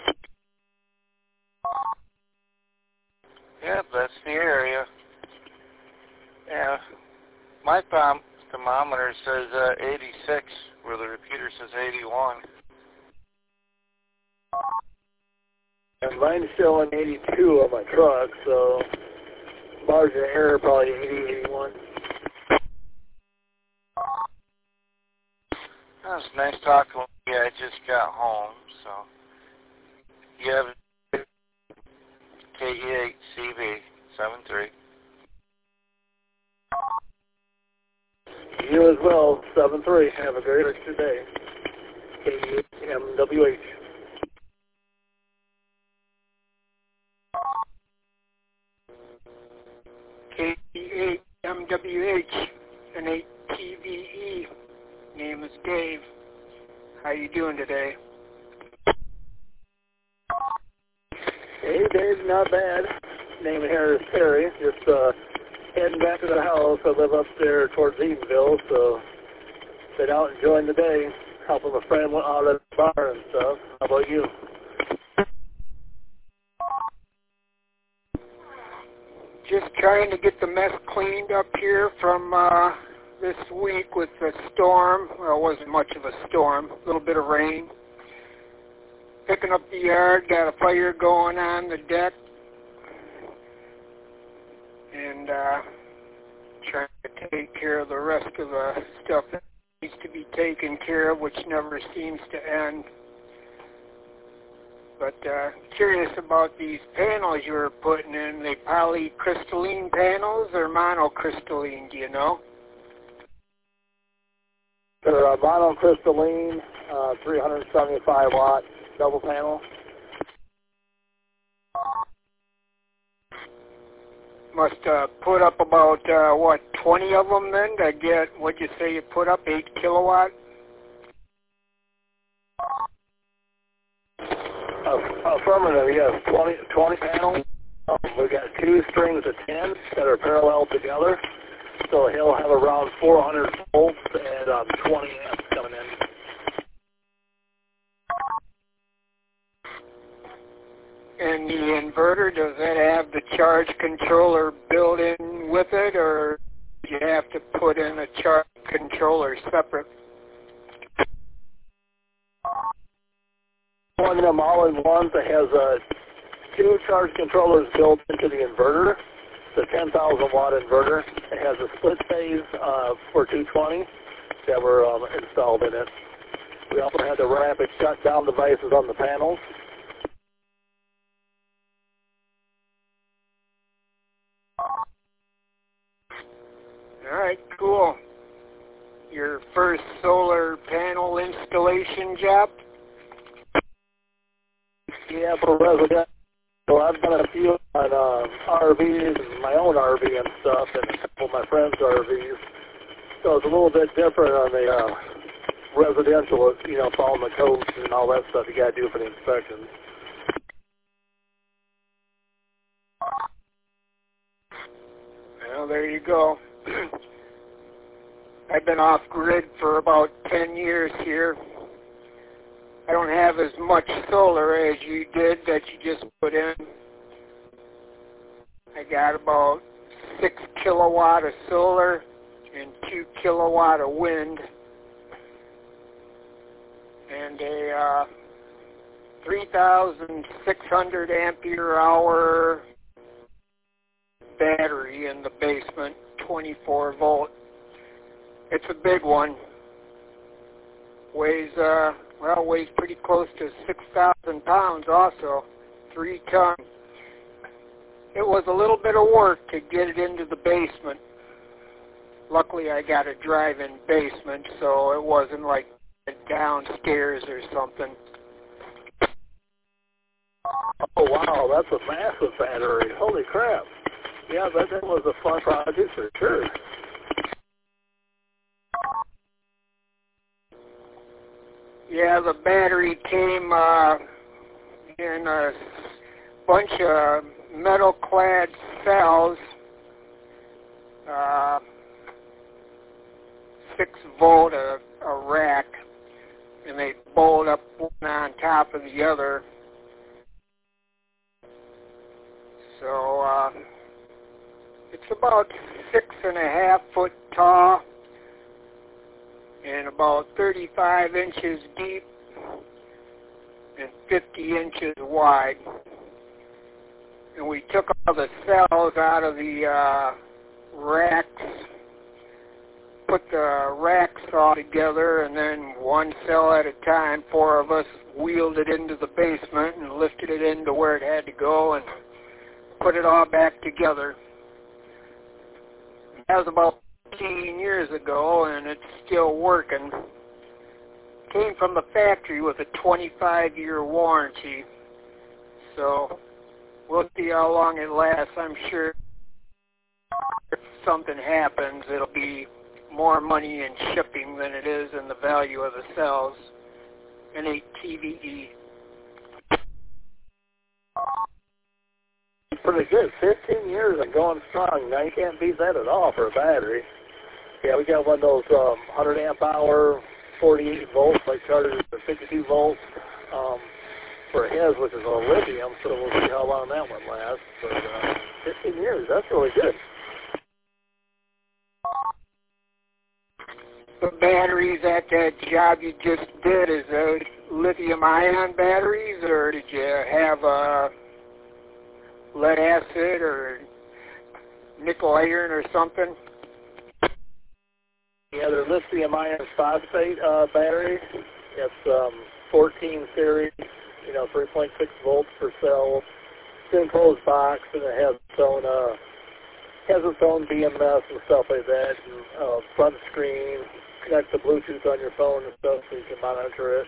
Yeah, that's the area. Yeah, my thom- thermometer says uh, eighty-six, where the repeater says eighty-one. And mine's showing eighty-two on my truck, so margin of error probably eighty, eighty-one. That was nice talking with you. I just got home, so you have K E eight C B seven three. You as well, seven three. Have a great rest of your day. K E eight M W H. K E eight M W H and eight T V E. Name is Dave. How you doing today? Hey, Dave, not bad. Name here is Terry. Just uh, heading back to the house. I live up there towards Edenville, so been out enjoying the day, helping a friend out at the bar and stuff. How about you? Just trying to get the mess cleaned up here from uh, this week with the storm. Well, it wasn't much of a storm, a little bit of rain. Picking up the yard, got a fire going on the deck, and uh, trying to take care of the rest of the stuff that needs to be taken care of, which never seems to end. But uh, curious about these panels you were putting in. They polycrystalline panels or monocrystalline, do you know? They're a monocrystalline, uh, three hundred seventy-five watt double panel. Must uh, put up about, uh, what, twenty of them then to get, what'd you say you put up, eight kilowatt? Uh, affirmative, yes, twenty, twenty panels. Um, we've got two strings of ten that are parallel together. So he'll have around four hundred volts and um, twenty amps coming in. And the inverter, does that have the charge controller built in with it, or do you have to put in a charge controller separate? One of them all-in-ones that has uh, two charge controllers built into the inverter. It's a ten thousand watt inverter. It has a split phase uh, for two twenty that were um, installed in it. We also had the rapid shutdown devices on the panels. All right, cool. your first solar panel installation job? Yeah, for residential. So I've done a few on uh, R Vs and my own R V and stuff, and a couple of my friends' R Vs. So it's a little bit different on the uh, residential, you know, following the codes and all that stuff you got to do for the inspections. Well, there you go. I've been off grid for about ten years here. I don't have as much solar as you did that you just put in. I got about six kilowatt of solar and two kilowatt of wind and a uh, three thousand six hundred ampere hour battery in the basement, twenty-four volt. It's a big one. Weighs, uh, well, weighs pretty close to six thousand pounds also, three ton. It was a little bit of work to get it into the basement. Luckily, I got a drive-in basement, so it wasn't like downstairs or something. Oh, wow, that's a massive battery. Holy crap. Yeah, that, that was a fun project for sure. Yeah, the battery came uh, in a bunch of metal-clad cells, uh, six volt a, a rack, and they bolt up one on top of the other. So uh, it's about six and a half foot tall and about thirty-five inches deep and fifty inches wide. And we took all the cells out of the uh, racks, put the racks all together, and then one cell at a time, four of us wheeled it into the basement and lifted it into where it had to go and put it all back together. That was about fifteen years ago, and it's still working. Came from the factory with a twenty-five year warranty, so we'll see how long it lasts. I'm sure if something happens, it'll be more money in shipping than it is in the value of the cells. N eight T V E. Pretty good. fifteen years and going strong. Now you can't beat that at all for a battery. Yeah, we got one of those um, one hundred amp hour, forty-eight volts, like chargers for fifty-two volts um, for his, which is a lithium, so we'll see how long that one lasts. But uh, fifteen years, that's really good. The batteries at that job you just did, is those lithium-ion batteries, or did you have uh, lead acid or nickel iron or something? Yeah, they're lithium iron phosphate uh, batteries. It's um, fourteen series, you know, three point six volts per cell. It's an enclosed box, and it has its own, uh, has its own B M S and stuff like that. And, uh, front screen, connects to Bluetooth on your phone and stuff, so you can monitor it.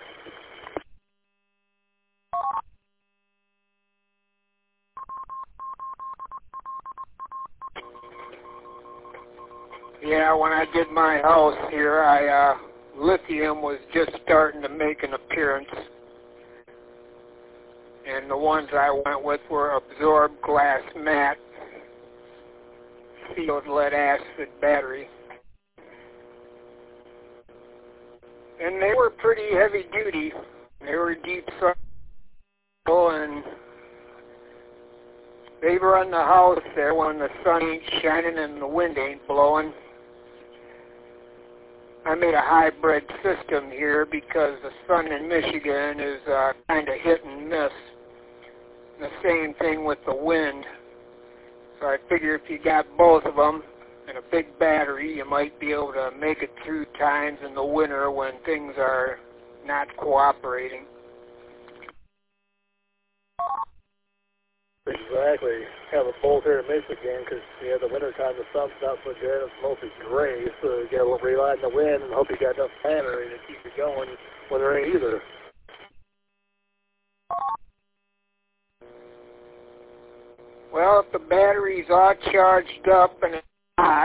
Yeah, when I did my house here, I uh, lithium was just starting to make an appearance, and the ones I went with were absorbed glass matte sealed lead acid battery, and they were pretty heavy duty. They were deep cycle, and they run the house there when the sun ain't shining and the wind ain't blowing. I made a hybrid system here because the sun in Michigan is uh, kind of hit and miss. The same thing with the wind. So I figure if you got both of them and a big battery, you might be able to make it through times in the winter when things are not cooperating. Exactly. Have a bolt here in Michigan because, yeah, the wintertime the sun's not so good. It's mostly gray, so you got to rely on the wind and hope you got enough battery to keep you going when there ain't either. Well, if the battery's all charged up and it's hot,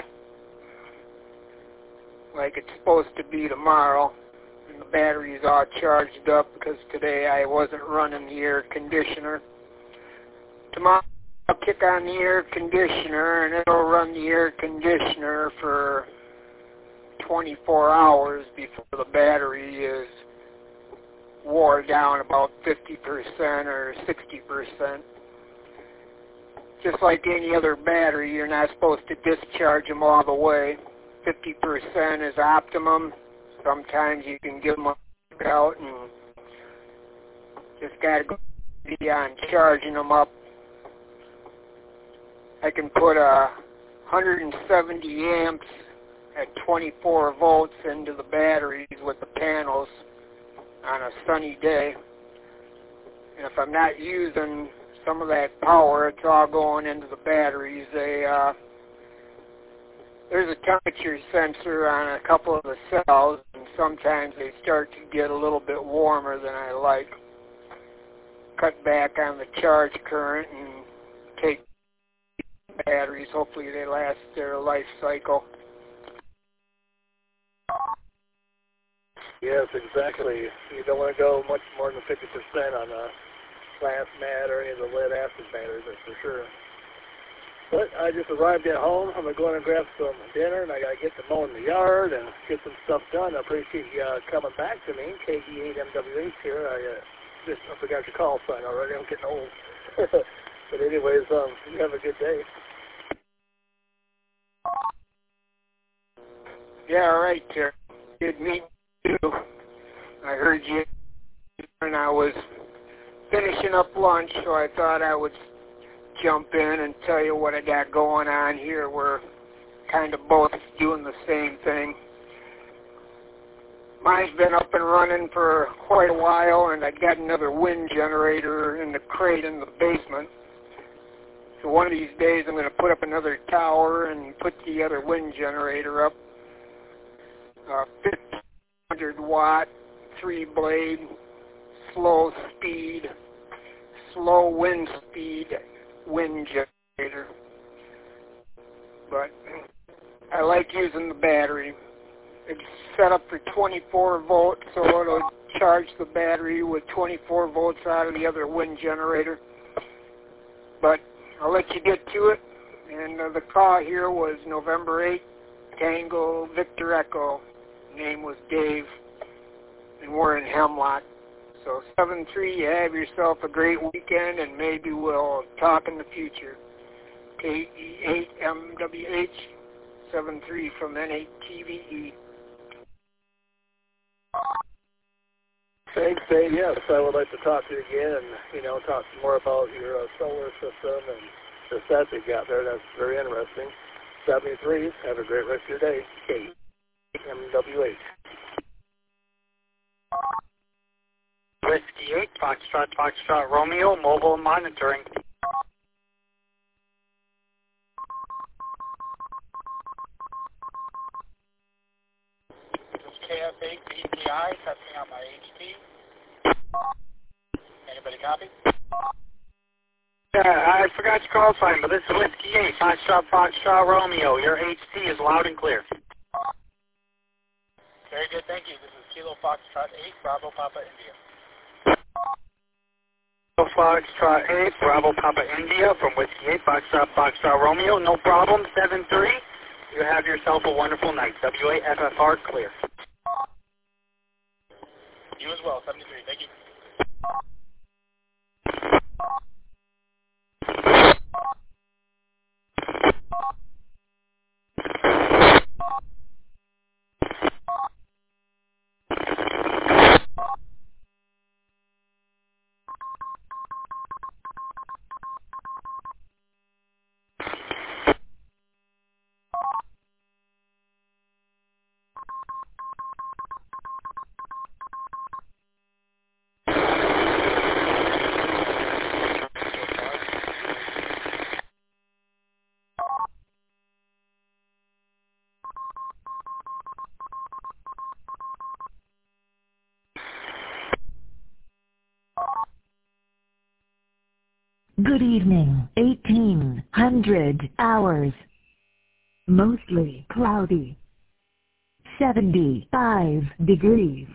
like it's supposed to be tomorrow, and the battery's all charged up because today I wasn't running the air conditioner, tomorrow I'll kick on the air conditioner and it'll run the air conditioner for twenty-four hours before the battery is wore down about fifty percent or sixty percent. Just like any other battery, you're not supposed to discharge them all the way. fifty percent is optimum. Sometimes you can give them out and just got to go on charging them up. I can put a one hundred seventy amps at twenty-four volts into the batteries with the panels on a sunny day. And if I'm not using some of that power, it's all going into the batteries. They, uh, there's a temperature sensor on a couple of the cells, and sometimes they start to get a little bit warmer than I like. Cut back on the charge current and take batteries. Hopefully they last their life cycle. Yes, exactly. You don't want to go much more than fifty percent on a glass mat or any of the lead acid batteries, that's for sure. But I just arrived at home. I'm going to go in and grab some dinner, and I got to get to mowing the yard and get some stuff done. I appreciate you uh, coming back to me. K E eight M W H here. I uh, just I forgot your call sign already. I'm getting old. But anyways, um, you have a good day. Yeah, all right, Terry. Good meeting you. I heard you, and I was finishing up lunch, so I thought I would jump in and tell you what I got going on here. We're kind of both doing the same thing. Mine's been up and running for quite a while, and I got another wind generator in the crate in the basement. So one of these days I'm going to put up another tower and put the other wind generator up. Uh, fifteen hundred watt, three blade, slow speed, slow wind speed wind generator. But I like using the battery. It's set up for twenty-four volts, so it'll charge the battery with twenty-four volts out of the other wind generator. But I'll let you get to it. And uh, the call here was November eighth, Tango Victor Echo. Name was Dave, and we're in Hemlock. So seven three, you have yourself a great weekend, and maybe we'll talk in the future. K E eight M W H, seven three from N eight T V E. Thanks, Dave. Yes, I would like to talk to you again and, you know, talk some more about your uh, solar system and the sets you got there. That's very interesting. seventy-three, have a great rest of your day. K M W H. Whiskey eight, Foxtrot, Foxtrot, Romeo, mobile monitoring. This is K F eight B P I, testing on my H T. Anybody copy? Yeah, I forgot your call sign, but this is Whiskey eight, Foxtrot, Foxtrot, Romeo. Your H T is loud and clear. Very good, thank you. This is Kilo Foxtrot eight, Bravo Papa India. Kilo Foxtrot eight, Bravo Papa India from Whiskey eight, Foxtrot, Foxtrot, Romeo. No problem, seven three. You have yourself a wonderful night. W A F F R clear. You as well, seventy-three, thank you. Good evening, eighteen hundred hours. Mostly cloudy. seventy-five degrees.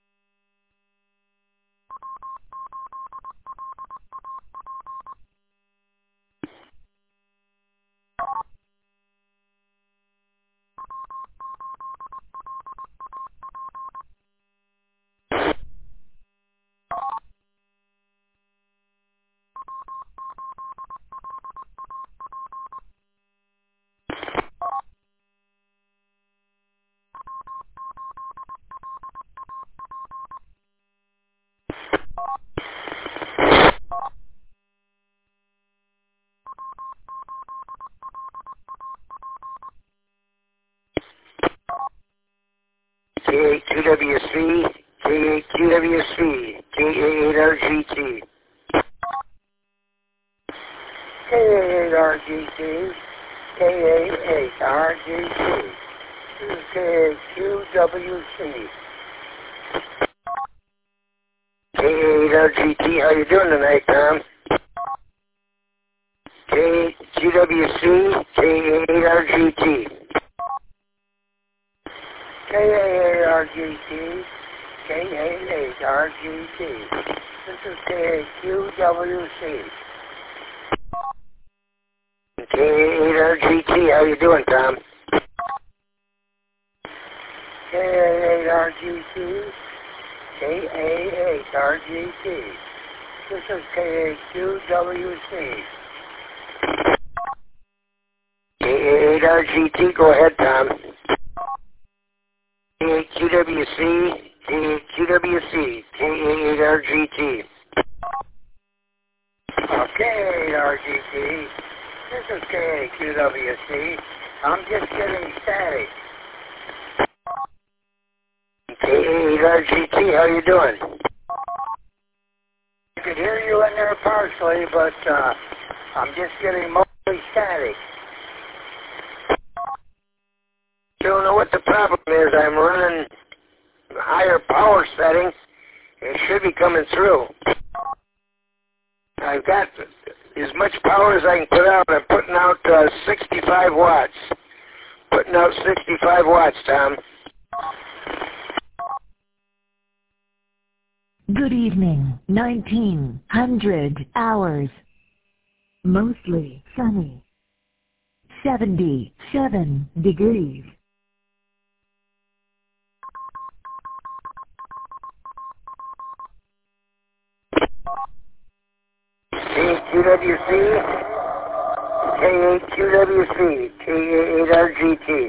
K eight Q W C, K eight Q W C, K A eight R G T. K A eight R G T, K A eight R G T. This is K A Q W C. K A eight R G T, how you doing tonight, Tom? K eight Q W C, K A eight R G T. K A eight R G T, K A eight R G T. This is K A Q W C. K A eight R G T, how you doing, Tom? K A eight R G T, K A eight R G T. This is K A Q W C. K A eight R G T, go ahead, Tom. K eight Q W C, K eight Q W C, K A eight R G T. Uh, K A eight R G T. This is K A Q W C. I'm just getting static. K A eight R G T, how you doing? I could hear you in there partially, but uh, I'm just getting mostly static. Don't know what the problem is. I'm running higher power setting. It should be coming through. I've got as much power as I can put out. I'm putting out uh, sixty-five watts. Putting out sixty-five watts, Tom. Good evening, nineteen hundred hours. Mostly sunny. seventy-seven degrees. K eight Q W C, K eight Q W C, K A eight R G T.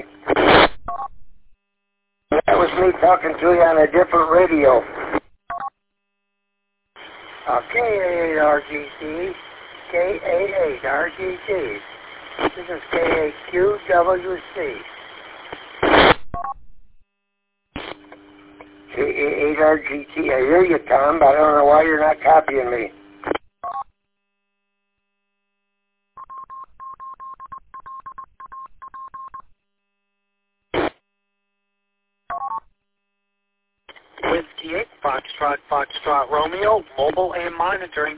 That was me talking to you on a different radio. Uh, K A eight R G T, K A eight R G T. This is K A Q W C. K A eight R G T, I hear you, Tom, but I don't know why you're not copying me. Whiskey eight, Foxtrot, Foxtrot, Romeo, mobile and monitoring.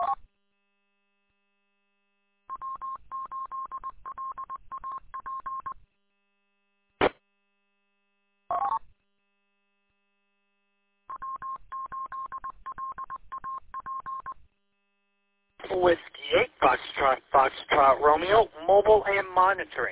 Whiskey eight, Foxtrot, Foxtrot, Romeo, mobile and monitoring.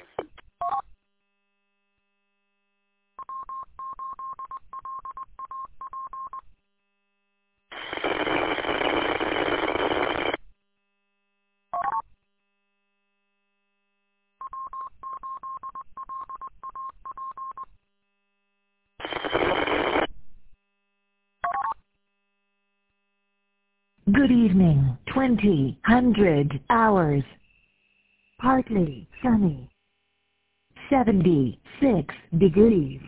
Good evening, twenty hundred hours. Partly sunny. seventy-six degrees.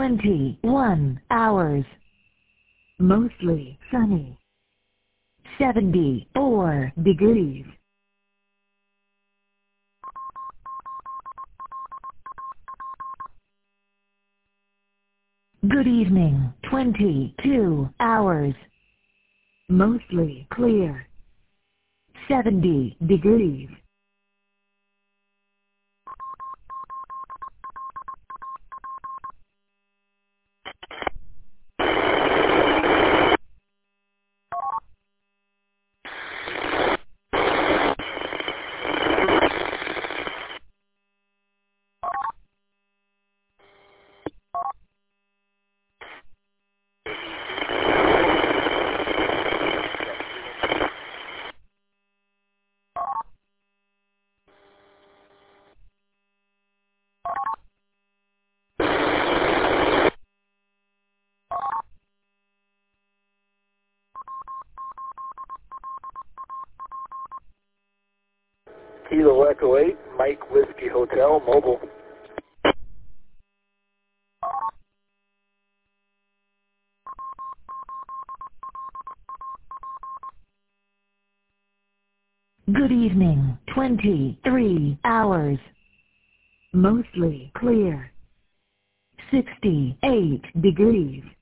twenty-one hours. Mostly sunny. seventy-four degrees. Good evening, twenty-two hours. Mostly clear. seventy degrees. Kilo Echo eight, Mike Whiskey Hotel, mobile. Good evening, twenty-three hours. Mostly clear. sixty-eight degrees.